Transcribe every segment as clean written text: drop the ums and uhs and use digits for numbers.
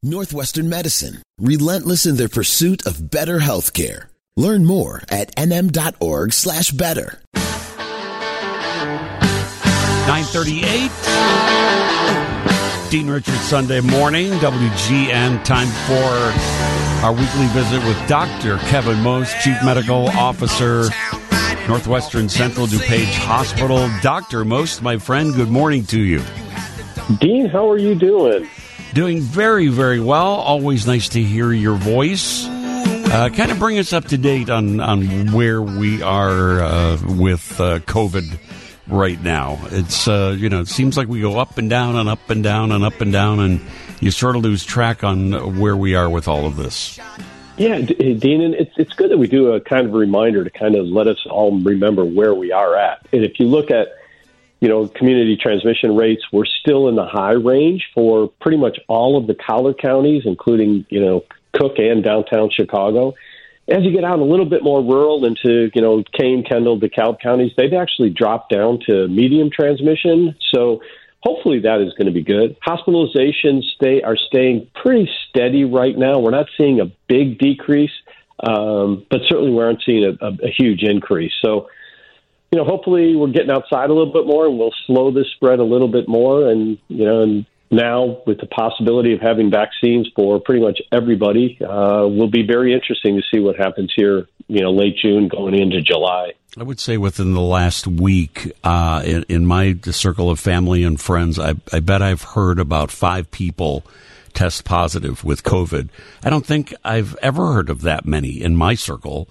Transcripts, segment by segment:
Northwestern Medicine, relentless in their pursuit of better healthcare. Learn more at nm.org/better. 9:38. Dean Richards Sunday morning, WGN. Time for our weekly visit with Dr. Kevin Most, Chief Medical Officer, Northwestern Central DuPage Hospital. Dr. Most, my friend, good morning to you. Dean, how are you doing? Doing very, very well. Always nice to hear your voice. Kind of bring us up to date on where we are with COVID right now. It's, it seems like we go up and down and up and down and up and down, and you sort of lose track on where we are with all of this. Yeah, Dean, and it's good that we do a kind of reminder to kind of let us all remember where we are at. And if you look at community transmission rates, we're still in the high range for pretty much all of the collar counties, including, Cook and downtown Chicago. As you get out a little bit more rural into, Kane, Kendall, DeKalb counties, they've actually dropped down to medium transmission. So hopefully that is going to be good. Hospitalizations are staying pretty steady right now. We're not seeing a big decrease, but certainly we aren't seeing a huge increase. So, hopefully we're getting outside a little bit more and we'll slow this spread a little bit more. And, and now with the possibility of having vaccines for pretty much everybody, will be very interesting to see what happens here, late June going into July. I would say within the last week, in my circle of family and friends, I bet I've heard about 5 people test positive with COVID. I don't think I've ever heard of that many in my circle.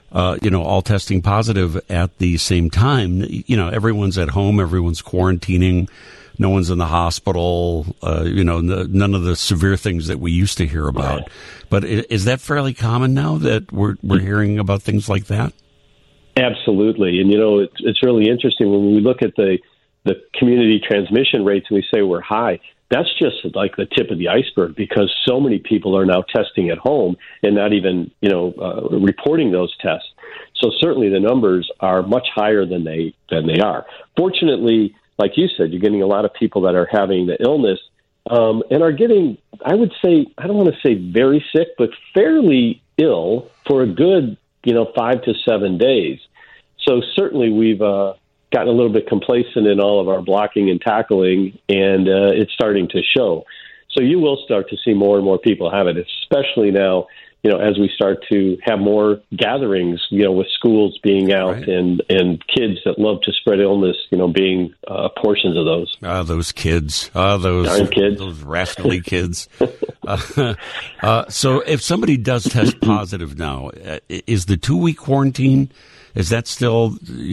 All testing positive at the same time. Everyone's at home, everyone's quarantining, no one's in the hospital, none of the severe things that we used to hear about. Right. But is that fairly common now that we're hearing about things like that? Absolutely. And, it's really interesting when we look at the community transmission rates and we say we're high. That's just like the tip of the iceberg because so many people are now testing at home and not even, reporting those tests. So certainly the numbers are much higher than they are. Fortunately, like you said, you're getting a lot of people that are having the illness and are getting, I would say, I don't want to say very sick, but fairly ill for a good, 5 to 7 days. So certainly we've gotten a little bit complacent in all of our blocking and tackling, and it's starting to show. So you will start to see more and more people have it, especially now, as we start to have more gatherings, with schools being out right. and kids that love to spread illness, being portions of those. Those kids. Those rascally kids. So if somebody does test positive now, is the 2-week quarantine, is that still,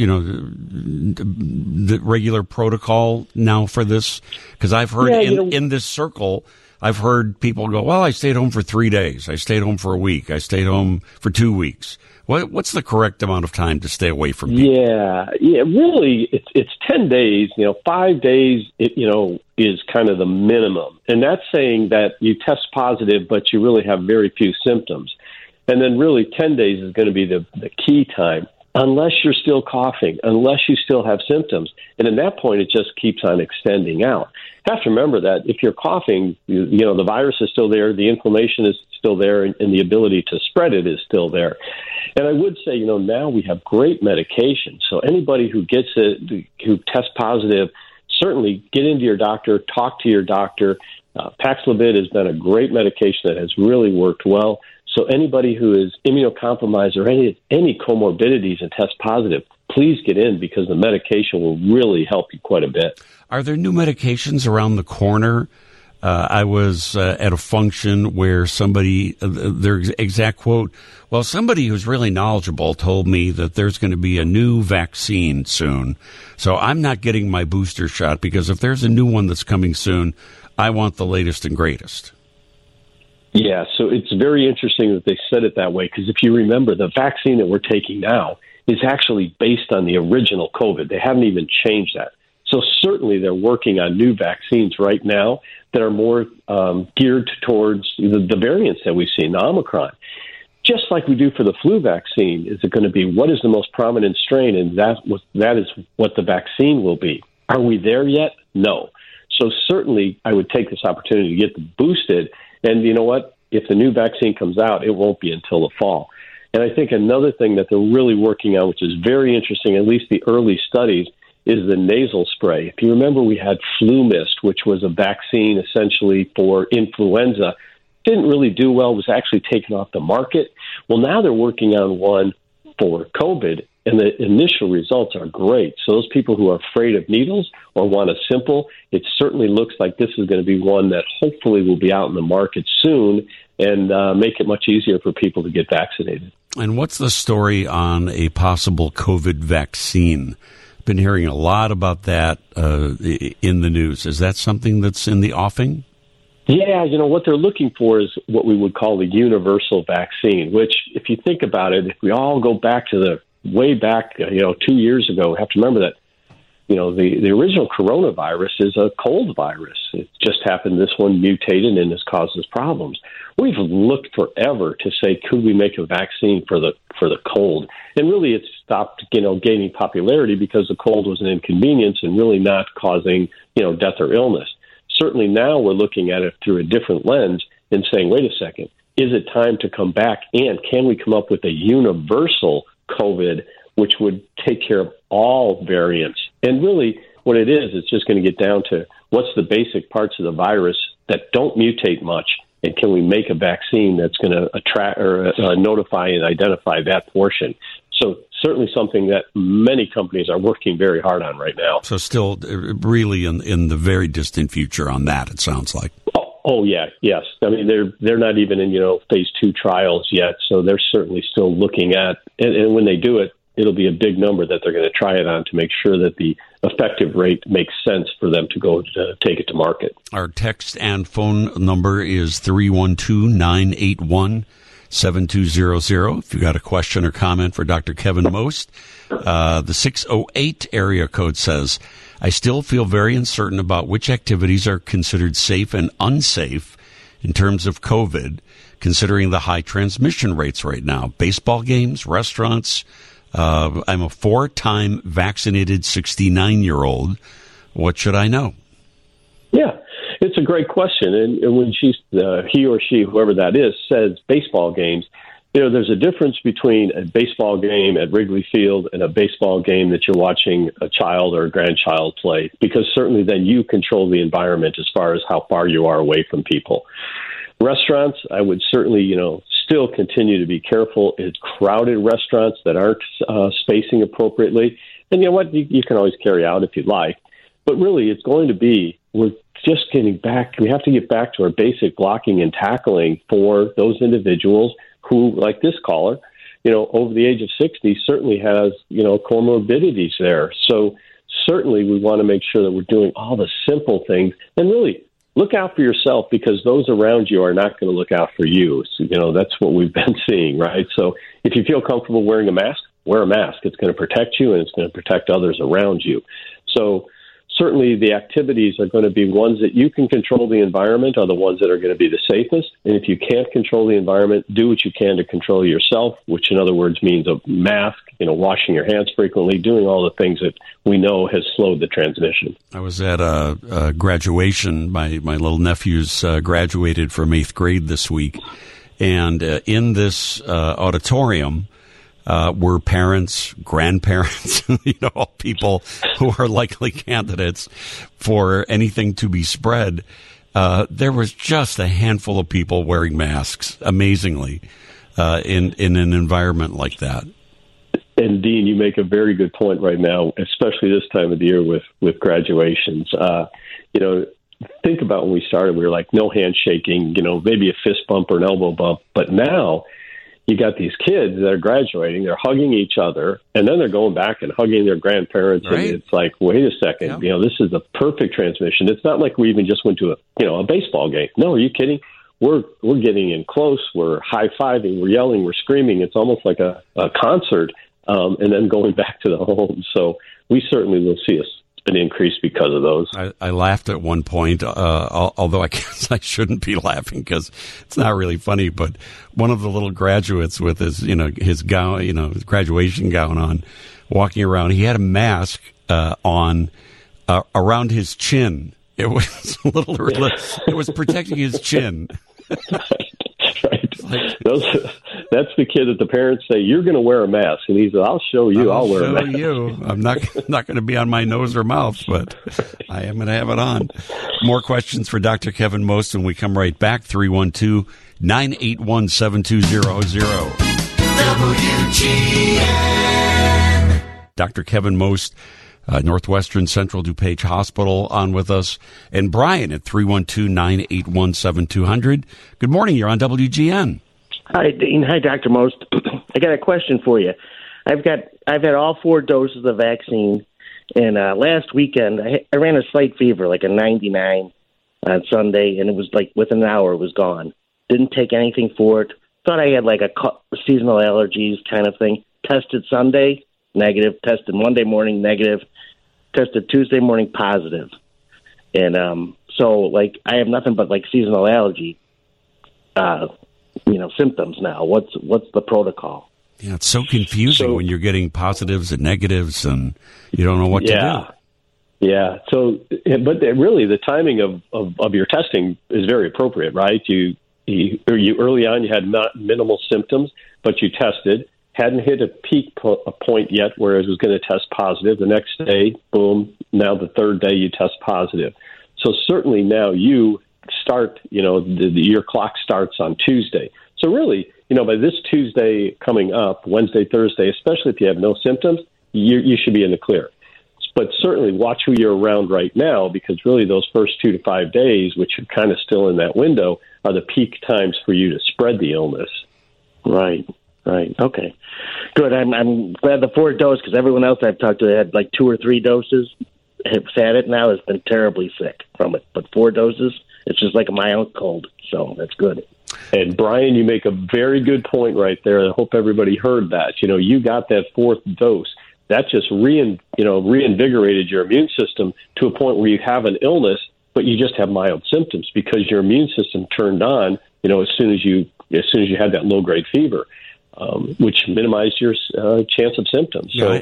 the regular protocol now for this? Because I've heard in this circle, I've heard people go, well, I stayed home for 3 days. I stayed home for a week. I stayed home for 2 weeks. What's the correct amount of time to stay away from people? Yeah, really, it's 10 days. 5 days, is kind of the minimum. And that's saying that you test positive, but you really have very few symptoms. And then really 10 days is going to be the key time. Unless you're still coughing, unless you still have symptoms. And at that point, it just keeps on extending out. You have to remember that if you're coughing, the virus is still there, the inflammation is still there, and the ability to spread it is still there. And I would say, now we have great medication. So anybody who gets it, who tests positive, certainly get into your doctor, talk to your doctor. Paxlovid has been a great medication that has really worked well. So anybody who is immunocompromised or any comorbidities and test positive, please get in because the medication will really help you quite a bit. Are there new medications around the corner? I was at a function where somebody, their exact quote, well, somebody who's really knowledgeable told me that there's going to be a new vaccine soon. So I'm not getting my booster shot because if there's a new one that's coming soon, I want the latest and greatest. Yeah, so it's very interesting that they said it that way because if you remember, the vaccine that we're taking now is actually based on the original COVID. They haven't even changed that. So certainly they're working on new vaccines right now that are more geared towards the variants that we've seen, the Omicron. Just like we do for the flu vaccine, is it going to be what is the most prominent strain, and that is what the vaccine will be. Are we there yet? No. So certainly I would take this opportunity to get them boosted And you know what? If the new vaccine comes out, it won't be until the fall. And I think another thing that they're really working on, which is very interesting, at least the early studies, is the nasal spray. If you remember, we had Flu Mist, which was a vaccine essentially for influenza. Didn't really do well, was actually taken off the market. Well, now they're working on one for COVID, and the initial results are great. So those people who are afraid of needles or want a simple, it certainly looks like this is going to be one that hopefully will be out in the market soon and make it much easier for people to get vaccinated. And what's the story on a possible COVID vaccine? Been hearing a lot about that in the news. Is that something that's in the offing? Yeah, what they're looking for is what we would call the universal vaccine, which, if you think about it, if we all go back to the way back, 2 years ago, we have to remember that, the original coronavirus is a cold virus. It just happened this one mutated and has caused us problems. We've looked forever to say, could we make a vaccine for the cold? And really, it stopped, gaining popularity because the cold was an inconvenience and really not causing, death or illness. Certainly now we're looking at it through a different lens and saying, wait a second, is it time to come back? And can we come up with a universal COVID, which would take care of all variants? And really what it is, it's just going to get down to what's the basic parts of the virus that don't mutate much, and can we make a vaccine that's going to attract or notify and identify that portion? So certainly something that many companies are working very hard on right now. So still really in the very distant future on that, it sounds like. Oh yeah, yes. I mean, they're not even in, phase 2 trials yet. So they're certainly still looking at, and when they do it, it'll be a big number that they're going to try it on to make sure that the effective rate makes sense for them to go to take it to market. Our text and phone number is 312-981-7200. If you got a question or comment for Dr. Kevin Most, the 608 area code says, I still feel very uncertain about which activities are considered safe and unsafe in terms of COVID, considering the high transmission rates right now. Baseball games, restaurants. I'm a 4-time vaccinated 69-year-old. What should I know? Yeah, it's a great question. And when he or she, whoever that is, says baseball games, there's a difference between a baseball game at Wrigley Field and a baseball game that you're watching a child or a grandchild play, because certainly then you control the environment as far as how far you are away from people. Restaurants, I would certainly, still continue to be careful. It's crowded restaurants that aren't spacing appropriately. And you know what? You can always carry out if you'd like. But really, it's going to be, we're just getting back, we have to get back to our basic blocking and tackling for those individuals who, like this caller, over the age of 60 certainly has, comorbidities there. So certainly we want to make sure that we're doing all the simple things and really look out for yourself, because those around you are not going to look out for you. So, that's what we've been seeing, right? So if you feel comfortable wearing a mask, wear a mask. It's going to protect you and it's going to protect others around you. So certainly the activities are going to be ones that you can control the environment are the ones that are going to be the safest. And if you can't control the environment, do what you can to control yourself, which in other words means a mask, washing your hands frequently, doing all the things that we know has slowed the transmission. I was at a graduation. My little nephews graduated from 8th grade this week. And in this auditorium, were parents, grandparents, all people who are likely candidates for anything to be spread. There was just a handful of people wearing masks, amazingly, in an environment like that. And Dean, you make a very good point right now, especially this time of the year with graduations. Think about when we started, we were like, no handshaking, maybe a fist bump or an elbow bump. But now you got these kids that are graduating, they're hugging each other, and then they're going back and hugging their grandparents. Right. And it's like, wait a second, this is a perfect transmission. It's not like we even just went to a baseball game. No, are you kidding? We're getting in close. We're high-fiving. We're yelling. We're screaming. It's almost like a concert, and then going back to the home. So we certainly will see an increase because of those. I laughed at one point, although I guess I shouldn't be laughing because it's not really funny. But one of the little graduates with his gown, his graduation gown on, walking around, he had a mask on around his chin. It was a little, it was protecting his chin. Right. That's the kid that the parents say, you're going to wear a mask. And he says, I'll show you. I'll wear a mask. I'm not going to be on my nose or mouth, but I am going to have it on. More questions for Dr. Kevin Most when we come right back. 312-981-7200. WGN. Dr. Kevin Most, Northwestern Central DuPage Hospital, on with us. And Brian at 312-981-7200. Good morning. You're on WGN. Hi, Dean. Hi, Dr. Most. I got a question for you. I've had all 4 doses of the vaccine, and last weekend I ran a slight fever, like a 99 on Sunday, and it was like within an hour it was gone. Didn't take anything for it. Thought I had like a seasonal allergies kind of thing. Tested Sunday, negative. Tested Monday morning, negative. Tested Tuesday morning, positive. And so, like, I have nothing but like seasonal allergy, symptoms now. What's the protocol? Yeah, it's so confusing when you're getting positives and negatives, and you don't know what to do. Yeah. So, but really, the timing of your testing is very appropriate, right? You early on, you had minimal symptoms, but you tested. Hadn't hit a peak point yet where it was going to test positive. The next day, boom, now the third day you test positive. So certainly now you start, your clock starts on Tuesday. So really, by this Tuesday coming up, Wednesday, Thursday, especially if you have no symptoms, you should be in the clear. But certainly watch who you're around right now, because really those first 2 to 5 days, which are kind of still in that window, are the peak times for you to spread the illness. Right. Okay. Good. I'm glad the 4 doses, because everyone else I've talked to had like 2 or 3 doses, has had it now, has been terribly sick from it. But 4 doses, it's just like a mild cold. So that's good. And Brian, you make a very good point right there. I hope everybody heard that. You got that 4th dose. That just reinvigorated your immune system to a point where you have an illness, but you just have mild symptoms because your immune system turned on, as soon as you had that low grade fever, which minimized your chance of symptoms. So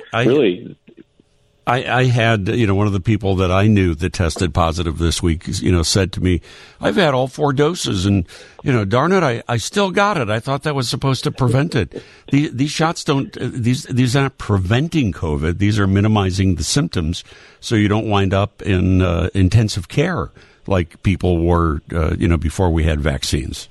I had, one of the people that I knew that tested positive this week, said to me, I've had all 4 doses and, darn it, I still got it. I thought that was supposed to prevent it. These shots these aren't preventing COVID. These are minimizing the symptoms so you don't wind up in intensive care like people were, before we had vaccines.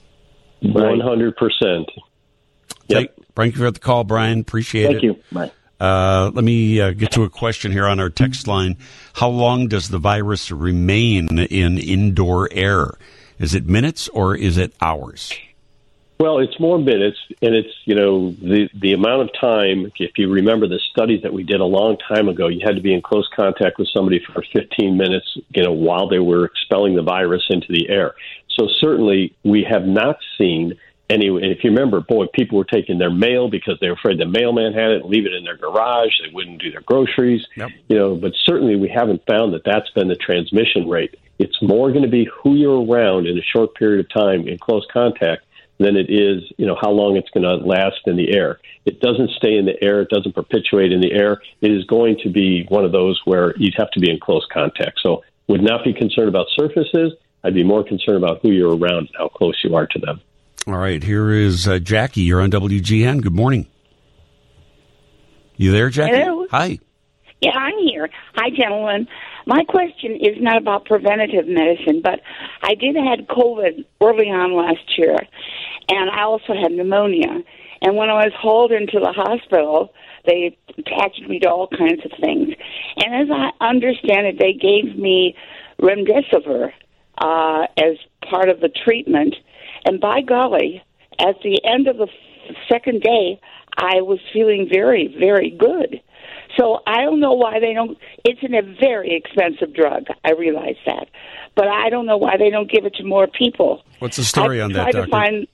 100%. Yep. Thank you for the call, Brian. Appreciate it. Thank you. Bye. Let me get to a question here on our text line. How long does the virus remain in indoor air? Is it minutes or is it hours? Well, it's more minutes, and it's, the amount of time. If you remember the studies that we did a long time ago, you had to be in close contact with somebody for 15 minutes, while they were expelling the virus into the air. So certainly we have not seen and if you remember, people were taking their mail because they were afraid the mailman had it and leave it in their garage. They wouldn't do their groceries. Yep. But certainly we haven't found that that's been the transmission rate. It's more going to be who you're around in a short period of time in close contact than it is, how long it's going to last in the air. It doesn't stay in the air. It doesn't perpetuate in the air. It is going to be one of those where you'd have to be in close contact. So would not be concerned about surfaces. I'd be more concerned about who you're around and how close you are to them. All right, here is Jackie. You're on WGN. Good morning. You there, Jackie? Hello. Hi. Yeah, I'm here. Hi, gentlemen. My question is not about preventative medicine, but I did have COVID early on last year, and I also had pneumonia. And when I was hauled into the hospital, they attached me to all kinds of things. And as I understand it, they gave me remdesivir as part of the treatment. And by golly, at the end of the second day, I was feeling very, very good. So I don't know why they don't. It's a very expensive drug. I realize that, but I don't know why they don't give it to more people. What's the story on that, Doctor? Did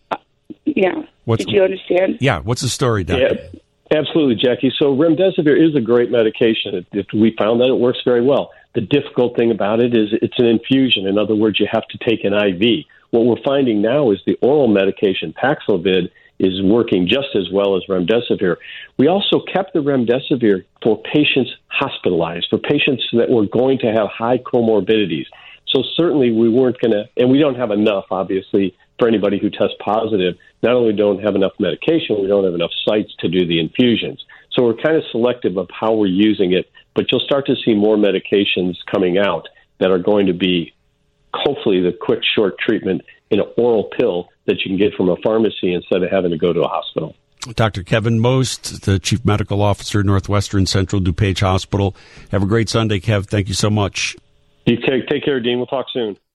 you understand? Yeah. What's the story, Doctor? Yeah, absolutely, Jackie. So remdesivir is a great medication. We found that it works very well. The difficult thing about it is it's an infusion. In other words, you have to take an IV. What we're finding now is the oral medication, Paxlovid, is working just as well as remdesivir. We also kept the remdesivir for patients hospitalized, for patients that were going to have high comorbidities. So certainly we weren't going to, and we don't have enough, obviously, for anybody who tests positive, not only don't have enough medication, we don't have enough sites to do the infusions. So we're kind of selective of how we're using it, but you'll start to see more medications coming out that are going to be hopefully the quick, short treatment in an oral pill that you can get from a pharmacy instead of having to go to a hospital. Dr. Kevin Most, the Chief Medical Officer, Northwestern Central DuPage Hospital. Have a great Sunday, Kev. Thank you so much. You take care, Dean. We'll talk soon.